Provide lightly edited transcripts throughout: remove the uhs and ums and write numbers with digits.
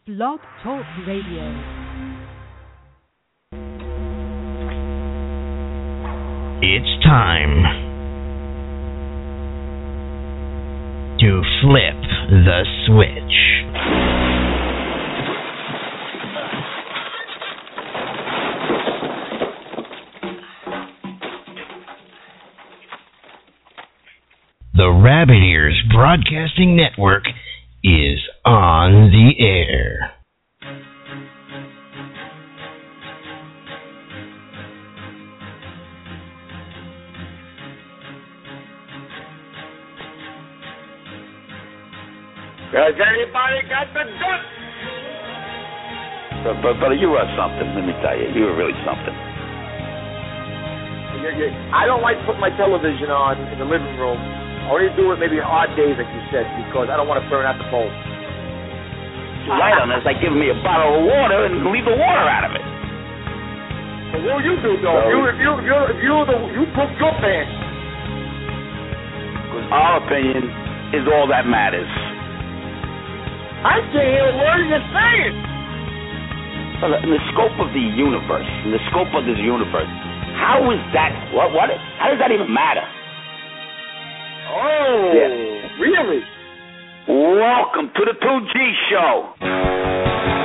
Blog Talk Radio. It's time to flip the switch. The Rabbit Ears Broadcasting Network is on the air. Has anybody got the guts? But you are something, let me tell you. You are really something. I don't like to put my television on in the living room. I only do it maybe odd days, like you said, because I don't want to burn out the bulb. You're right on this. Like giving me a bottle of water and leave the water out of it. So what will you do, though? You cook your pants. Because our opinion is all that matters. I can't hear a word you're saying. Well, in the scope of the universe, how is that? What? How does that even matter? Oh, yeah. Really? Welcome to the 2G Show.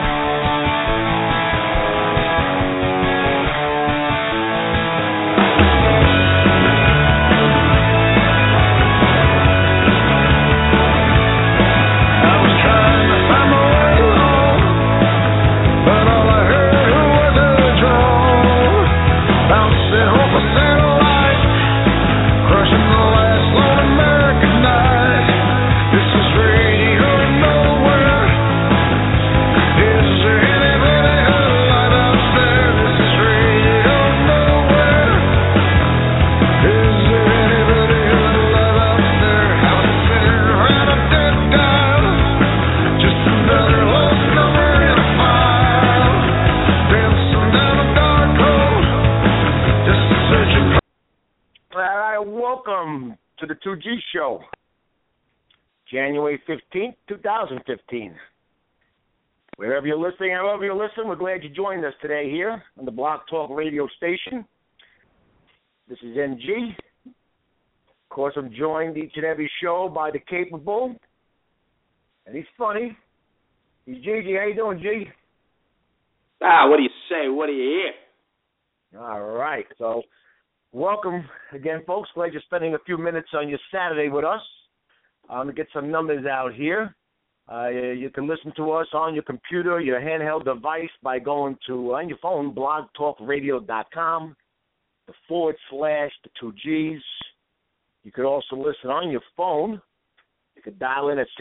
Welcome to the 2G Show, January 15th, 2015. Wherever you're listening, however you listen, we're glad you joined us today here on the Blog Talk radio station. This is NG. Of course, I'm joined each and every show by the capable, and he's funny. He's Gigi. How you doing, G? What do you say? What do you hear? All right, so welcome again, folks. Glad you're spending a few minutes on your Saturday with us. To get some numbers out here. You can listen to us on your computer, your handheld device, by going to, on your phone, blogtalkradio.com, /the 2Gs. You could also listen on your phone. You could dial in at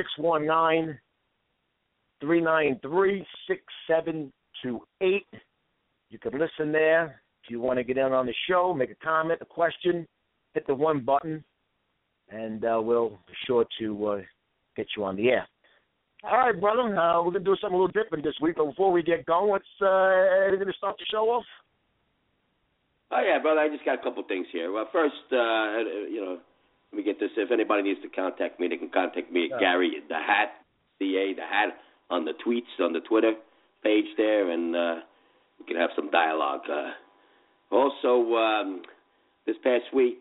619-393-6728. You could listen there. If you want to get in on the show, make a comment, a question, hit the one button, and we'll be sure to get you on the air. All right, brother, we're going to do something a little different this week, but before we get going, are you going to start the show off? Oh, yeah, brother, I just got a couple things here. Well, first, let me get this. If anybody needs to contact me, they can contact me at Gary the Hat, C-A, the Hat, on the tweets, on the Twitter page there, and we can have some dialogue. Also, this past week,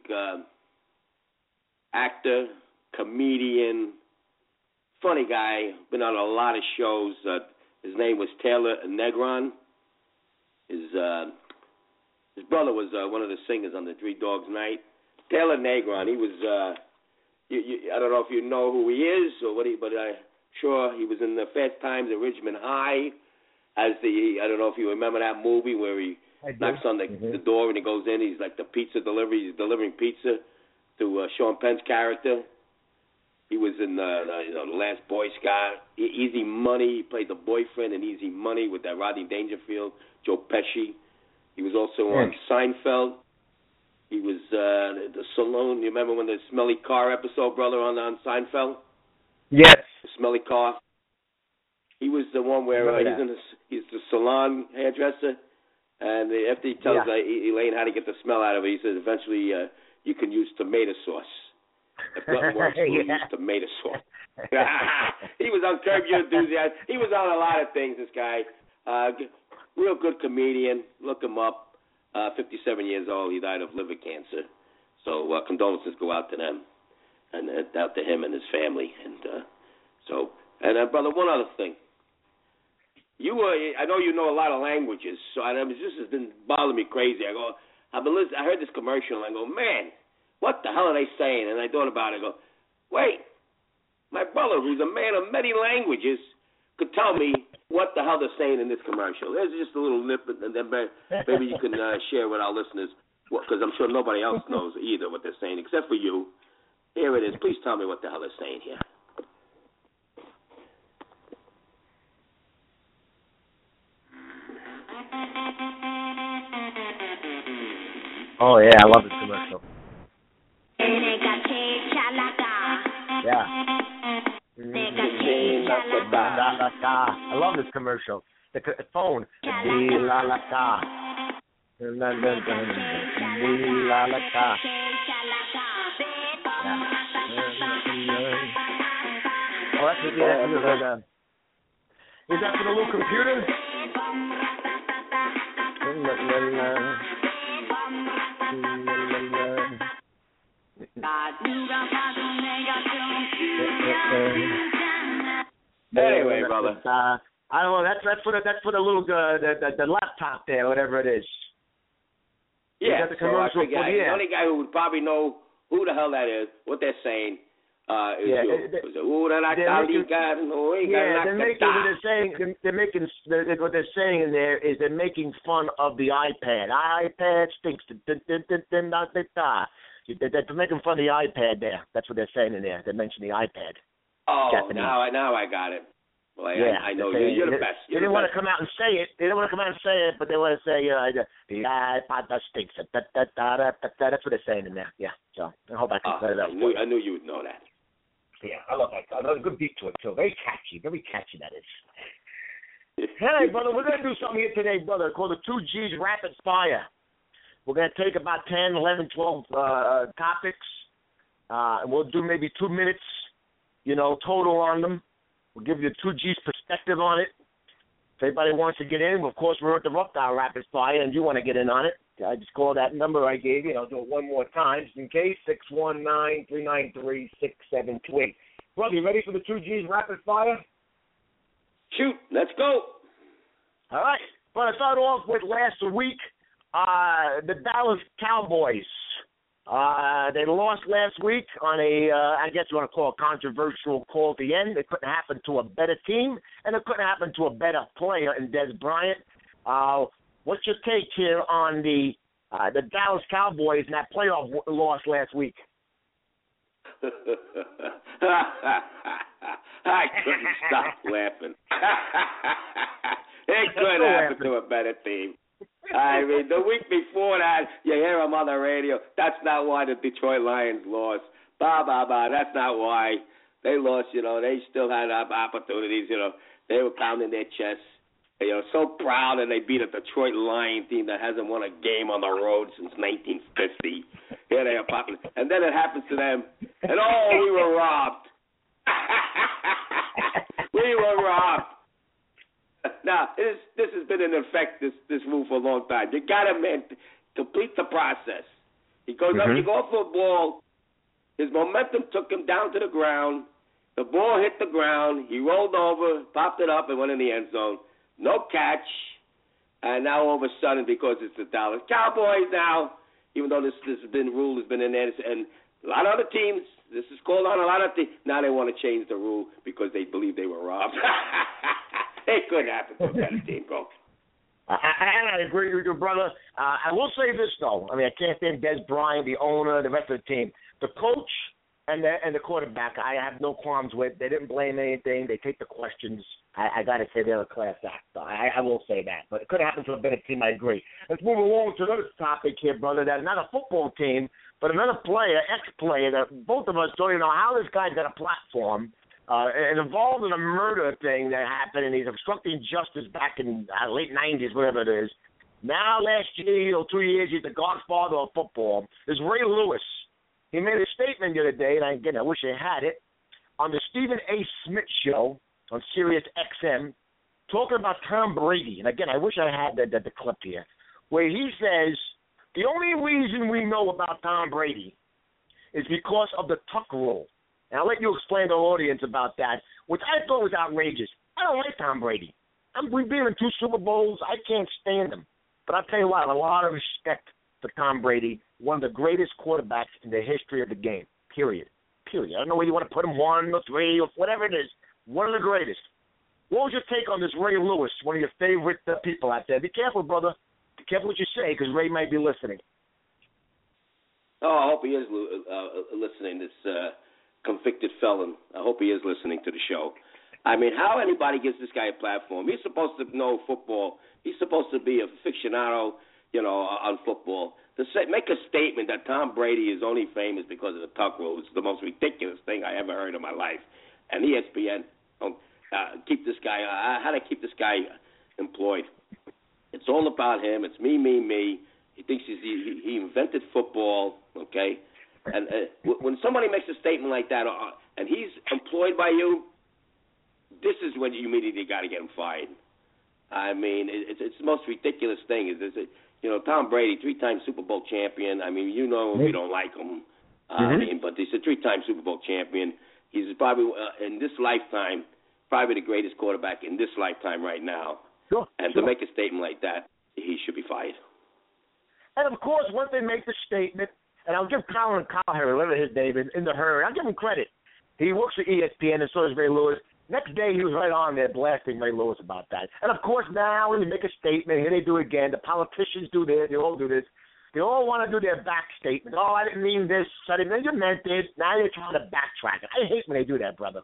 actor, comedian, funny guy, been on a lot of shows. His name was Taylor Negron. His brother was one of the singers on the Three Dogs Night. Taylor Negron, he was, I don't know if you know who he is or what but I'm sure he was in the Fast Times at Ridgemont High as I don't know if you remember that movie where he knocks on the door and he goes in. He's like the pizza delivery. He's delivering pizza to Sean Penn's character. He was in the Last Boy Scout. Easy Money. He played the boyfriend in Easy Money with that Rodney Dangerfield, Joe Pesci. He was also on Seinfeld. He was the Saloon. You remember when the Smelly Car episode, brother, on Seinfeld? Yes. The Smelly Car. He was the one where he's the salon hairdresser. And after he tells Elaine how to get the smell out of it, he says eventually you can use tomato sauce. If nothing works, we'll use tomato sauce. He was on Curb Your Enthusiasm. He was on a lot of things, this guy. Real good comedian. Look him up. 57 years old. He died of liver cancer. So condolences go out to them and out to him and his family. And brother, one other thing. I know you know a lot of languages, so this has been bothering me crazy. I heard this commercial, and I go, man, what the hell are they saying? And I thought about it. I go, wait, my brother, who's a man of many languages, could tell me what the hell they're saying in this commercial. There's just a little nip, and then maybe you can share with our listeners, because I'm sure nobody else knows either what they're saying, except for you. Here it is. Please tell me what the hell they're saying here. Oh, yeah, I love this commercial. Yeah. I love this commercial. The phone. La-la-ka. La-la-ka. Oh, that's what is that for the little computer? Anyway, brother. I don't know. That's for the little the laptop there, whatever it is. Yeah. The commercial. The only guy who would probably know who the hell that is, what they're saying, is you. What they're saying in there is they're making fun of the iPad. iPad stinks. They're making fun of the iPad there. That's what they're saying in there. They mention the iPad. Oh, Japanese. now I got it. Well, yeah, I know you're the best. They didn't want to come out and say it. They didn't want to come out and say it, but they want to say, the iPad stinks. That's what they're saying in there. Yeah. So I hope I can cut it out. I knew you would know that. Yeah, I love that. I love a good beat to it too. Very catchy that is. Hey, brother, we're gonna do something here today, brother, called the 2Gs Rapid Fire. We're gonna take about 10, 11, 12 topics, and we'll do maybe 2 minutes, total on them. We'll give you 2G's perspective on it. If anybody wants to get in, of course, we're interrupt our Rapid Fire, and you want to get in on it. I just call that number I gave you. I'll do it one more time just in case, 619-393-6728. Brother, you ready for the 2G's Rapid Fire? Shoot, let's go. All right. Well, I start off with last week, the Dallas Cowboys. They lost last week on I guess you want to call it controversial call at the end. It couldn't happen to a better team, and it couldn't happen to a better player in Dez Bryant. What's your take here on the Dallas Cowboys and that playoff loss last week? I couldn't stop laughing. It couldn't happen to a better team. I mean, the week before that, you hear them on the radio. That's not why the Detroit Lions lost. That's not why they lost. They still had opportunities. They were pounding their chests. So proud, and they beat a Detroit Lion team that hasn't won a game on the road since 1950. Here they are popping, and then it happens to them, and we were robbed. We were robbed. Now, this has been in effect, this rule for a long time. You got to, complete the process. He goes up, you go for a ball, his momentum took him down to the ground, the ball hit the ground, he rolled over, popped it up, and went in the end zone. No catch, and now all of a sudden, because it's the Dallas Cowboys now, even though this rule has been in there, and a lot of other teams, this is called on a lot of teams, now they want to change the rule because they believe they were robbed. It couldn't happen to a better team, bro. I agree with you, brother. I will say this, though. I mean, I can't stand Dez Bryant, the owner, the rest of the team. The coach and the quarterback, I have no qualms with. They didn't blame anything. They take the questions. I got to say they're a class act. So I will say that. But it could happen to a better team, I agree. Let's move along to another topic here, brother. That's not a football team, but another player, ex-player, that both of us don't even know how this guy's got a platform. And involved in a murder thing that happened, and he's obstructing justice back in late 90s, whatever it is. Now, last year, 2 years, he's the godfather of football. There's Ray Lewis. He made a statement the other day, and again, I wish I had it. on the Stephen A. Smith show on Sirius XM talking about Tom Brady. And again, I wish I had the clip here, where he says the only reason we know about Tom Brady is because of the Tuck rule. And I'll let you explain to the audience about that, which I thought was outrageous. I don't like Tom Brady. We've been in 2 Super Bowls. I can't stand him. But I'll tell you what, I have a lot of respect for Tom Brady, one of the greatest quarterbacks in the history of the game, period. I don't know whether you want to put him 1 or 3 or whatever it is. One of the greatest. What was your take on this Ray Lewis, one of your favorite people out there? Be careful, brother. Be careful what you say, because Ray might be listening. Oh, I hope he is listening, this convicted felon. I hope he is listening to the show. I mean, how anybody gives this guy a platform? He's supposed to know football. He's supposed to be a aficionado, on football. To make a statement that Tom Brady is only famous because of the Tuck rule is the most ridiculous thing I ever heard in my life. And ESPN, keep this guy. How to keep this guy employed? It's all about him. It's me. He thinks he invented football. Okay, and when somebody makes a statement like that, and he's employed by you, this is when you immediately got to get him fired. I mean, it's the most ridiculous thing. Tom Brady, 3-time Super Bowl champion. I mean, we don't like him. I mean, but he's a 3-time Super Bowl champion. He's probably, in this lifetime, probably the greatest quarterback in this lifetime right now. Sure. To make a statement like that, he should be fired. And, of course, once they make the statement, and I'll give Colin Cowherd, whatever his name is, in the herd, I'll give him credit. He works for ESPN, and so does Ray Lewis. Next day, he was right on there blasting Ray Lewis about that. And, of course, now when you make a statement, here they do it again. The politicians do this. They all do this. They all want to do their back statement. Oh, I didn't mean this. I didn't mean you meant this. Now you're trying to backtrack it. I hate when they do that, brother.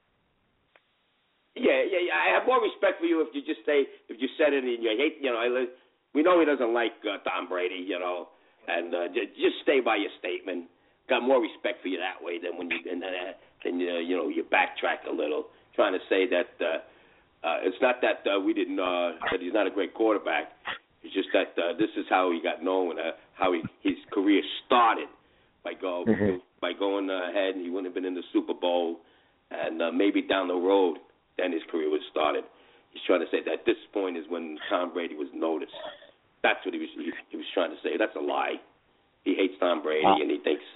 Yeah. I have more respect for you if you just say, if you said it and you hate, we know he doesn't like Tom Brady, and just stay by your statement. Got more respect for you that way than when you backtrack a little, trying to say that it's not that we didn't that he's not a great quarterback. It's just that this is how he got known, how his career started by going ahead, and he wouldn't have been in the Super Bowl, and maybe down the road, then his career would have started. He's trying to say that this point is when Tom Brady was noticed. That's what he was trying to say. That's a lie. He hates Tom Brady, and he thinks,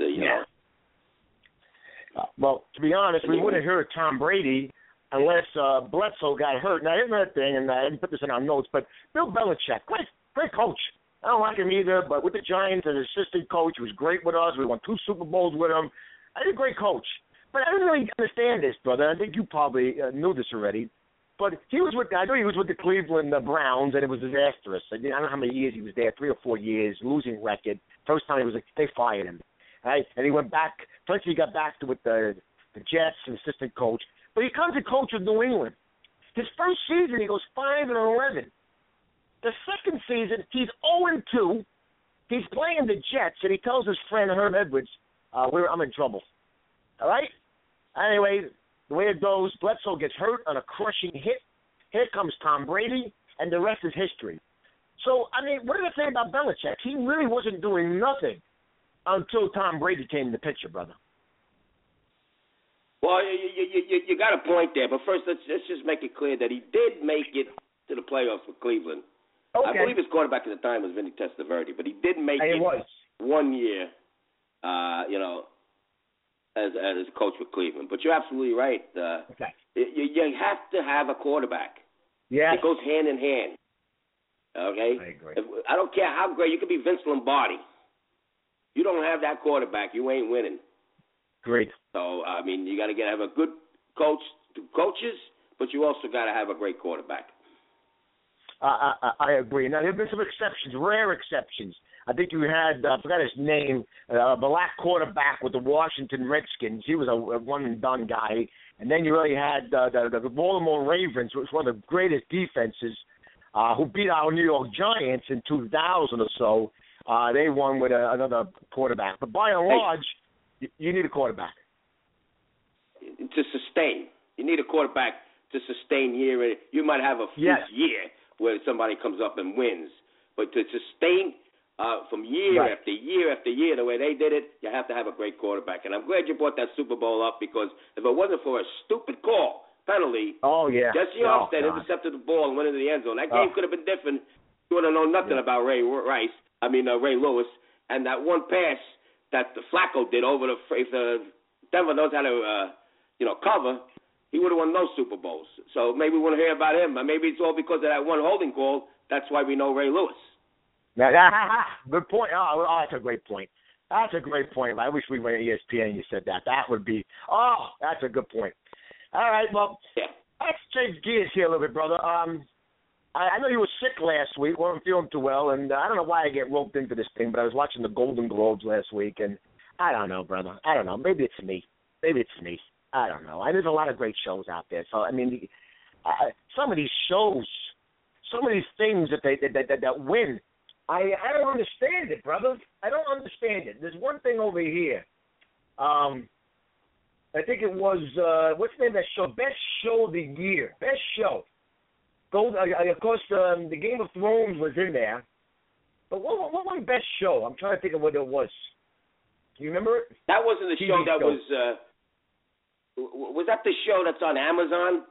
Well, to be honest, we wouldn't hear Tom Brady unless Bledsoe got hurt. Now, here's another thing, and I didn't put this in our notes, but Bill Belichick, great coach. I don't like him either, but with the Giants as assistant coach, he was great with us. We won 2 Super Bowls with him. He's a great coach. But I didn't really understand this, brother. I think you probably knew this already. But I know he was with the Cleveland Browns, and it was disastrous. I don't know how many years he was there, 3 or 4 years, losing record. First time they fired him. Right? And he went back. First he got back with the Jets and assistant coach. But he comes to coach with New England. His first season, he goes 5-11. The second season, he's 0-2. He's playing the Jets, and he tells his friend Herb Edwards, I'm in trouble. All right? Anyway, the way it goes, Bledsoe gets hurt on a crushing hit. Here comes Tom Brady, and the rest is history. So, I mean, what did I say about Belichick? He really wasn't doing nothing until Tom Brady came in the picture, brother. Well, you got a point there, but first let's just make it clear that he did make it to the playoffs with Cleveland. Okay. I believe his quarterback at the time was Vinny Testaverde, but he did make it 1 year, as a coach with Cleveland. But you're absolutely right. Okay. You have to have a quarterback. Yeah. It goes hand in hand. Okay? I agree. I don't care how great. You could be Vince Lombardi. You don't have that quarterback, you ain't winning. Great. So, I mean, you got to have a good coaches, but you also got to have a great quarterback. I agree. Now, there have been some exceptions, rare exceptions. I think you had, I forgot his name, a black quarterback with the Washington Redskins. He was a one-and-done guy. And then you really had the Baltimore Ravens, which was one of the greatest defenses, who beat our New York Giants in 2000 or so. They won with another quarterback. But by and large, you need a quarterback. To sustain. You need a quarterback to sustain year. You might have a fluke year where somebody comes up and wins. But to sustain from year Right. after year after year, the way they did it, you have to have a great quarterback. And I'm glad you brought that Super Bowl up because if it wasn't for a stupid call, penalty, Oh, yeah. Jesse Oh, Armstead God. intercepted the ball and went into the end zone. That game could have been different. You would have known nothing about Ray Lewis. And that one pass that the Flacco did over if Denver knows how to, cover, he would have won those Super Bowls. So maybe we want to hear about him. Maybe it's all because of that one holding call. That's why we know Ray Lewis. Good point. Oh, that's a great point. That's a great point. I wish we were at ESPN and you said that. That would be, that's a good point. All right, well, let's change gears here a little bit, brother. I know you were sick last week, weren't feeling too well, and I don't know why I get roped into this thing, but I was watching the Golden Globes last week, and I don't know, brother. I don't know. Maybe it's me. I don't know. There's a lot of great shows out there. So, I mean, some of these shows, some of these things that win, I don't understand it, brother. I don't understand it. There's one thing over here. I think it was, what's the name of that show? Best Show of the Year. Best Show. Of course, the Game of Thrones was in there. But what was Best Show? I'm trying to think of what it was. Do you remember it? That wasn't the show that was... was that the show that's on Amazon?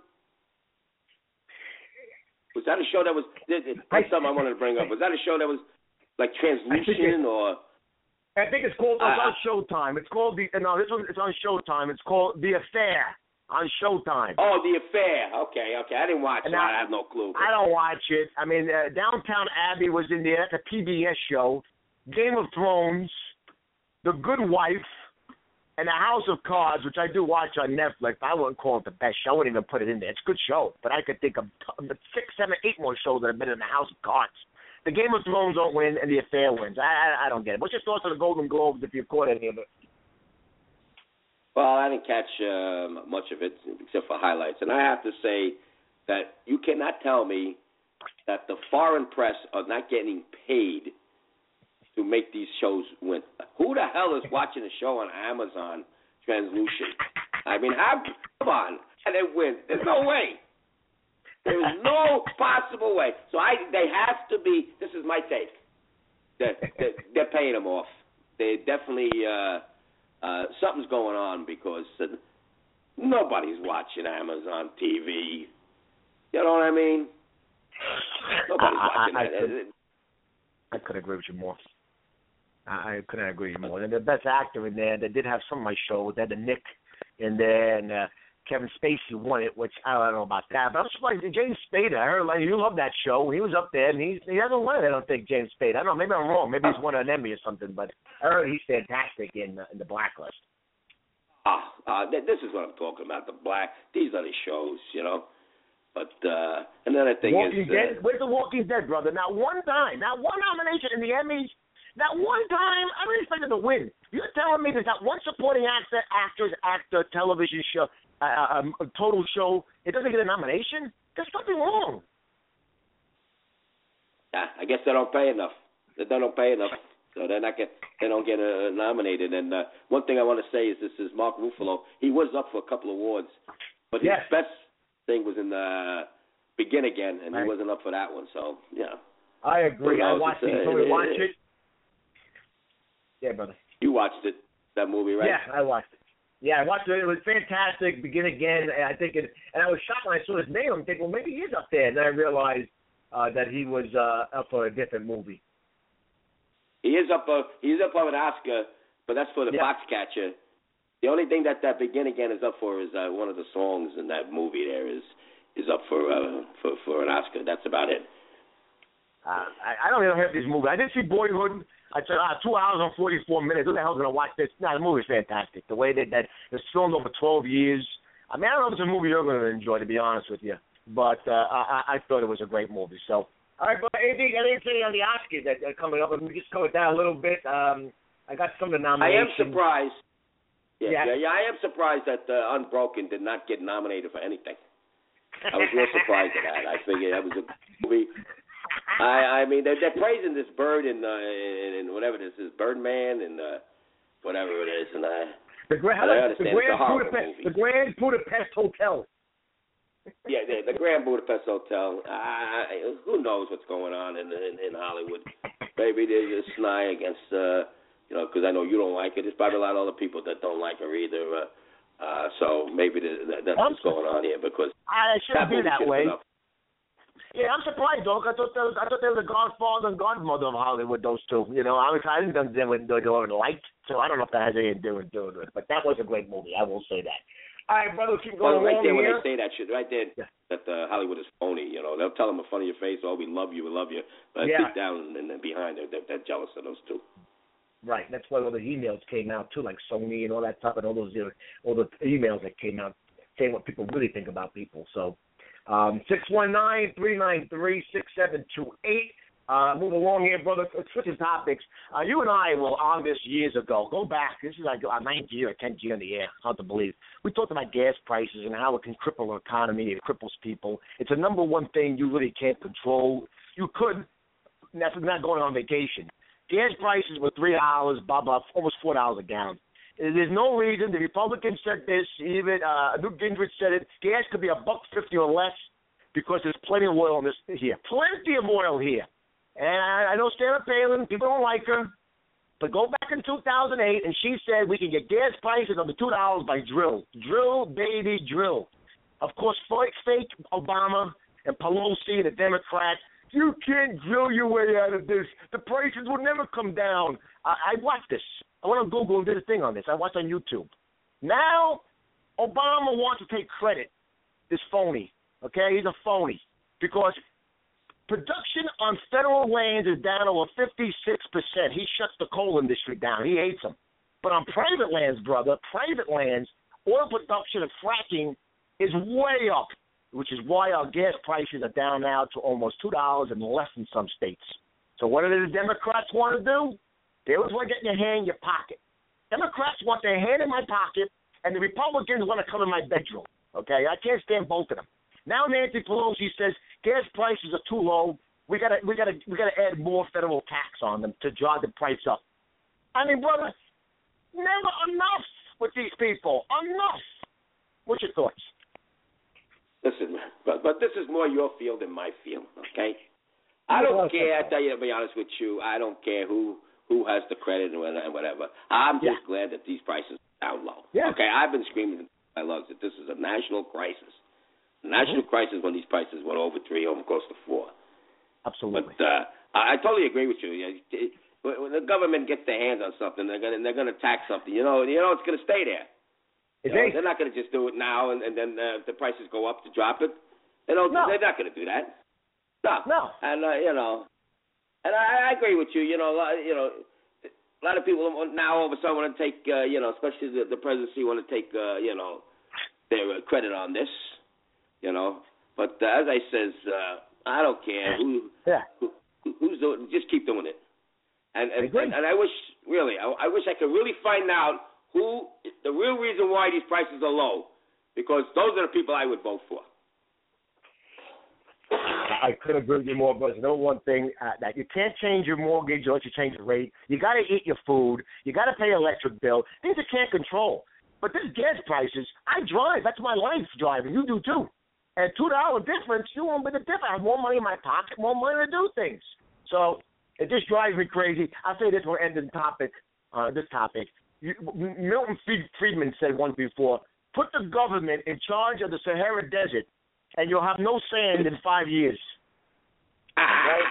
Was that a show that was... That's something I wanted to bring up. Was that a show that was like Translucent or... I think it's called... It's on Showtime. It's called the... No, this one, it's on Showtime. It's called The Affair on Showtime. Oh, The Affair. Okay. I didn't watch it. I have no clue. I don't watch it. I mean, Downtown Abbey was in there. That's a PBS show. Game of Thrones, The Good Wife, and The House of Cards, which I do watch on Netflix. I wouldn't call it the best show. I wouldn't even put it in there. It's a good show. But I could think of 6, 7, 8 more shows that have been in The House of Cards. The Game of Thrones don't win, and The Affair wins. I don't get it. What's your thoughts on the Golden Globes if you've caught any of it? Well, I didn't catch much of it except for highlights. And I have to say that you cannot tell me that the foreign press are not getting paid to make these shows win. Who the hell is watching a show on Amazon, Translucent? I mean, come on, and it wins. There's no way. There is no possible way. So they have to be. This is my take. They're paying them off. They definitely something's going on because nobody's watching Amazon TV. You know what I mean? Nobody's watching that. I could agree with you more. I couldn't agree with you more. And the best actor in there, they did have some of my shows. They had the Nick in there, and Kevin Spacey won it, which I don't know about that. But I'm surprised. James Spader, I heard you love that show. He was up there, and he hasn't won it, I don't think, James Spader. I don't know. Maybe I'm wrong. Maybe he's won an Emmy or something. But I heard he's fantastic in the Blacklist. This is what I'm talking about. These are the shows, you know. But another thing Walking is... Dead? Where's The Walking Dead, brother? Not one time. Not one nomination in the Emmys. Not one time. I really expected to win. You're telling me there's not one supporting actor, television show, a total show, it doesn't get a nomination? There's something wrong. I guess they don't pay enough. They don't pay enough. So they don't get nominated. And one thing I want to say is this is Mark Ruffalo. He was up for a couple of awards, but his best thing was in the Begin Again, and he wasn't up for that one. So, yeah. I agree. I watched it. So we watch it. Yeah, brother. You watched it, that movie, right? Yeah, I watched it. Yeah, I watched it. It was fantastic. Begin Again. And I think and I was shocked when I saw his name. I'm thinking, well, maybe he is up there. And then I realized that he was up for a different movie. He is up for an Oscar, but that's for the Foxcatcher. The only thing that Begin Again is up for is one of the songs in that movie. There is up for an Oscar. That's about it. I don't even have this movie. I did see Boyhood. I said, 2 hours and 44 minutes. Who the hell's going to watch this? No, the movie's fantastic. The way that it's filmed over 12 years. I mean, I don't know if it's a movie you're going to enjoy, to be honest with you. But I thought it was a great movie. So, all right, but anything on the Oscars that are coming up? Let me just cover it down a little bit. I got some of the nominations. I am surprised. Yeah, I am surprised that Unbroken did not get nominated for anything. I was real surprised at that. I figured that was a movie. I mean, they're praising this bird in whatever this is, Birdman and whatever it is, and the Grand Budapest Hotel. Yeah, the Grand Budapest Hotel. Who knows what's going on in Hollywood? maybe there's a snide against, because I know you don't like it. There's probably a lot of other people that don't like her either. So maybe that's what's going on here because I shouldn't be that way. Enough. Yeah, I'm surprised, Doc. I thought they were the godfather and godmother of Hollywood, those two. I didn't know they were liked, so I don't know if that has anything to do with it. But that was a great movie, I will say that. All right, brother, keep going right along there, here. when they say that shit, right there, that Hollywood is phony, they'll tell them in front of your face, oh, we love you. But deep down and then behind, they're jealous of those two. Right, that's why all the emails came out, too, like Sony and all that stuff, and all the emails that came out saying what people really think about people, so... 619-393-6728. Move along here, brother. Switching topics. You and I were on this years ago. Go back. This is like our 9th year or 10th year in the air. Hard to believe. We talked about gas prices and how it can cripple our economy. It cripples people. It's the number one thing you really can't control. You could. That's not going on vacation. Gas prices were $3, almost $4 a gallon. There's no reason. The Republicans said this. Even Newt Gingrich said it. Gas could be $1.50 or less because there's plenty of oil in this here. Plenty of oil here. And I know Sarah Palin. People don't like her. But go back in 2008, and she said we can get gas prices under $2 by drill. Drill, baby, drill. Of course, fake Obama and Pelosi, the Democrats, you can't drill your way out of this. The prices will never come down. I watched this. I went on Google and did a thing on this. I watched on YouTube. Now, Obama wants to take credit. This phony, okay? He's a phony. Because production on federal lands is down over 56%. He shuts the coal industry down. He hates them. But on private lands, brother, oil production and fracking is way up, which is why our gas prices are down now to almost $2 and less in some states. So what do the Democrats want to do? They always want to get your hand in your pocket. Democrats want their hand in my pocket, and the Republicans want to come in my bedroom. Okay, I can't stand both of them. Now Nancy Pelosi says gas prices are too low. We gotta add more federal tax on them to drive the price up. I mean, brother, never enough with these people. Enough. What's your thoughts? Listen, but this is more your field than my field. Okay, I don't care. I tell you to be honest with you, I don't care who has the credit and whatever. I'm just glad that these prices are down low. Yeah. Okay, I've been screaming my lungs that this is a national crisis. A national crisis when these prices went over 3, almost close to 4. Absolutely. But I totally agree with you. When the government gets their hands on something, they're gonna tax something. You know it's gonna stay there. They're not gonna just do it now and then if the prices go up to drop it. They're not gonna do that. No. And and I agree with you. A lot of people now all of a sudden want to take, especially the presidency want to take, their credit on this, But as I says, I don't care who's doing. Just keep doing it. And I wish I wish I could really find out who the real reason why these prices are low, because those are the people I would vote for. I couldn't agree with you more, but there's no one thing that you can't change your mortgage unless you change the rate. You got to eat your food. You got to pay your electric bill. Things you can't control. But this gas prices, I drive. That's my life driving. You do too. And $2 difference, you won't be the difference. I have more money in my pocket, more money to do things. So it just drives me crazy. I'll say this when we're ending this topic. Milton Friedman said once before, put the government in charge of the Sahara Desert, and you'll have no sand in 5 years. Right?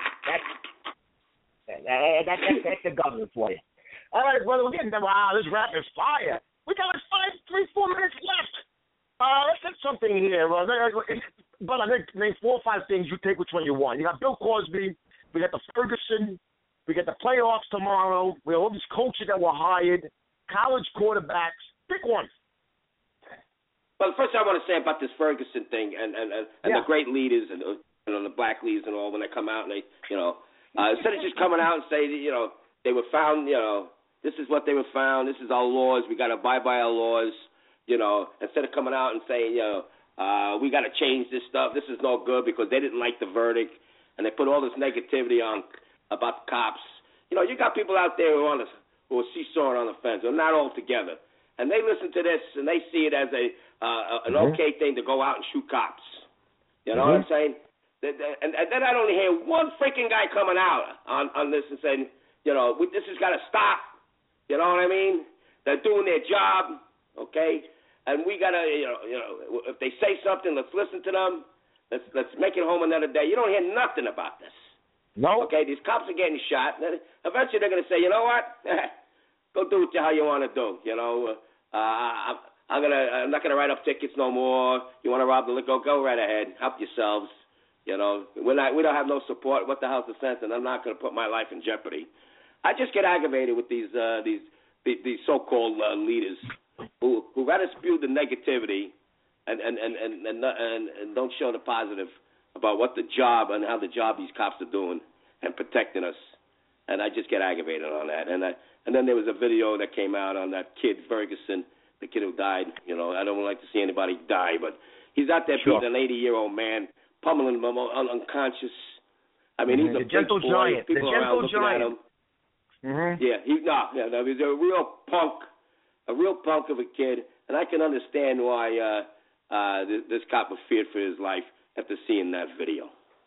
That's the government for you. All right, brother, we're getting done. Wow, this rapid fire. We got like 4 minutes left. Let's get something here. But I think name 4 or 5 things. You take which one you want. You got Bill Cosby. We got the Ferguson. We got the playoffs tomorrow. We have all these coaches that were hired. College quarterbacks. Pick one. Well, first I want to say about this Ferguson thing and the great leaders and the black leaders and all when they come out and they instead of just coming out and say they were found this is what they were found, this is our laws, we got to abide by our laws, instead of coming out and saying we got to change this stuff, this is no good because they didn't like the verdict and they put all this negativity on about the cops. You got people out there who are seesawing on the fence, they're not all together. And they listen to this and they see it as an okay thing to go out and shoot cops. You know what I'm saying? And then I don't hear one freaking guy coming out on this and saying, this has got to stop. You know what I mean? They're doing their job, okay? And we got to, if they say something, let's listen to them. Let's make it home another day. You don't hear nothing about this. No. Okay, these cops are getting shot. Eventually they're going to say, you know what? Go do it how you want to do. I'm not going to write up tickets no more. You want to rob the liquor? Go right ahead. Help yourselves. We don't have no support. What the hell's the sense? And I'm not going to put my life in jeopardy. I just get aggravated with these so-called leaders who rather spew the negativity and don't show the positive about what the job and how the job these cops are doing and protecting us. And I just get aggravated on that. And then there was a video that came out on that kid Ferguson, the kid who died. I don't like to see anybody die, but he's out there beating an 80-year-old man, pummeling him unconscious. I mean, he's a gentle giant. People around looking at him. Mm-hmm. Yeah, he's a real punk of a kid, and I can understand why this cop was feared for his life after seeing that video.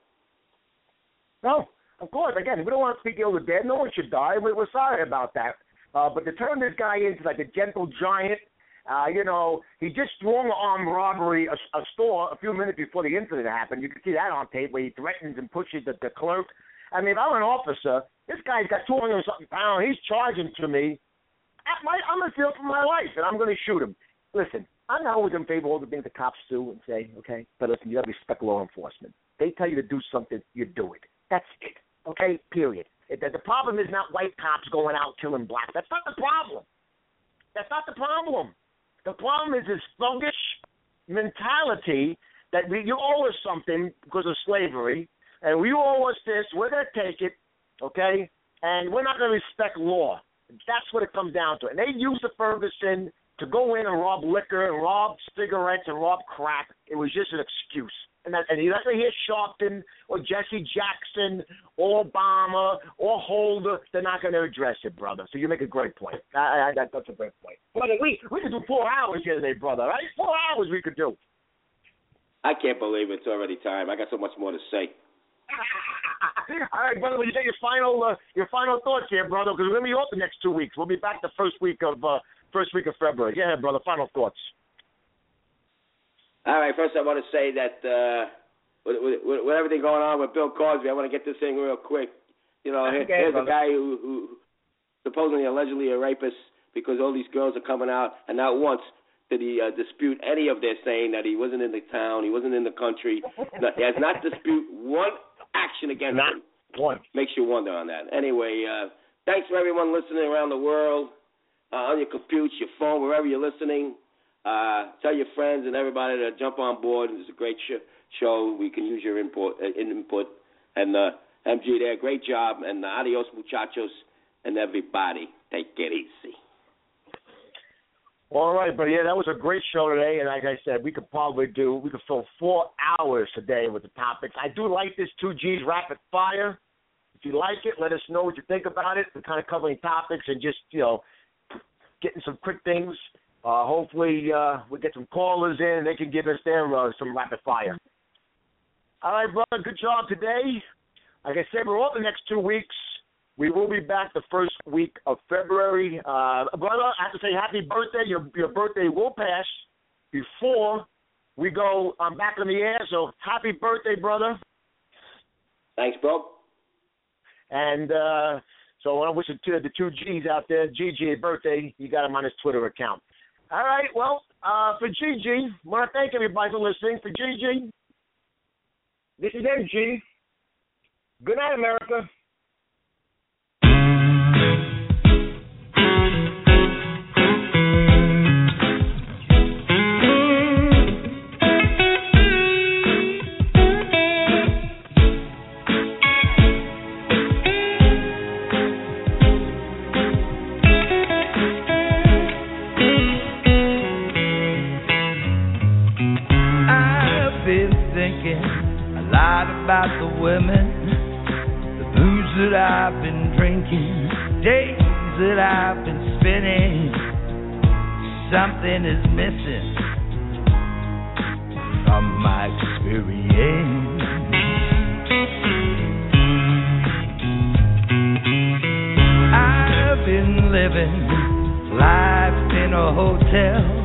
No, of course. Again, we don't want to speak ill of the dead. No one should die. We're sorry about that. But to turn this guy into like a gentle giant, he just strong-arm robbery a store a few minutes before the incident happened. You can see that on tape where he threatens and pushes the clerk. I mean, if I'm an officer, this guy's got 200-something pounds. He's charging to me. I'm going to feel for my life, and I'm going to shoot him. Listen, I'm not always in favor of all the things the cops do and say, okay? But listen, you got to respect law enforcement. They tell you to do something, you do it. That's it, okay? Period. The problem is not white cops going out killing blacks. That's not the problem. That's not the problem. The problem is this thuggish mentality that you owe us something because of slavery, and you owe us this. We're going to take it, okay? And we're not going to respect law. That's what it comes down to. And they use the Ferguson to go in and rob liquor and rob cigarettes and rob crack. It was just an excuse. And you're not going to hear Sharpton or Jesse Jackson or Obama or Holder. They're not going to address it, brother. So you make a great point. That's a great point. Brother, we could do 4 hours yesterday, brother, right? 4 hours we could do. I can't believe it's already time. I got so much more to say. All right, brother, will you take your final thoughts here, brother? Because we're going to be off the next 2 weeks. We'll be back the first week of February. Yeah, brother, final thoughts. All right, first I want to say that with everything going on with Bill Cosby, I want to get this thing real quick. Here's a guy who supposedly allegedly a rapist because all these girls are coming out, and not once did he dispute any of their saying that he wasn't in the town, he wasn't in the country. He has not disputed one action against him. One. Makes you wonder on that. Anyway, thanks for everyone listening around the world, on your computer, your phone, wherever you're listening. Tell your friends and everybody to jump on board. It's a great show. We can use your input. And MG there, great job. And adios, muchachos, and everybody. Take it easy. All right, but yeah, that was a great show today. And like I said, we could fill 4 hours today with the topics. I do like this 2G's rapid fire. If you like it, let us know what you think about it. We're kind of covering topics and just, getting some quick things. Hopefully we'll get some callers in and they can give us their some rapid fire. All right, brother, good job today. Like I said, we're off the next 2 weeks. We will be back the first week of February. Brother, I have to say happy birthday. Your birthday will pass before we go back on the air, so happy birthday, brother. Thanks, bro. And so I wish to the 2Gs out there, Gigi, birthday, you got him on his Twitter account. All right, well, for Gigi, I want to thank everybody for listening. For Gigi, this is MG. Good night, America. About the women, the booze that I've been drinking, days that I've been spinning. Something is missing from my experience. tell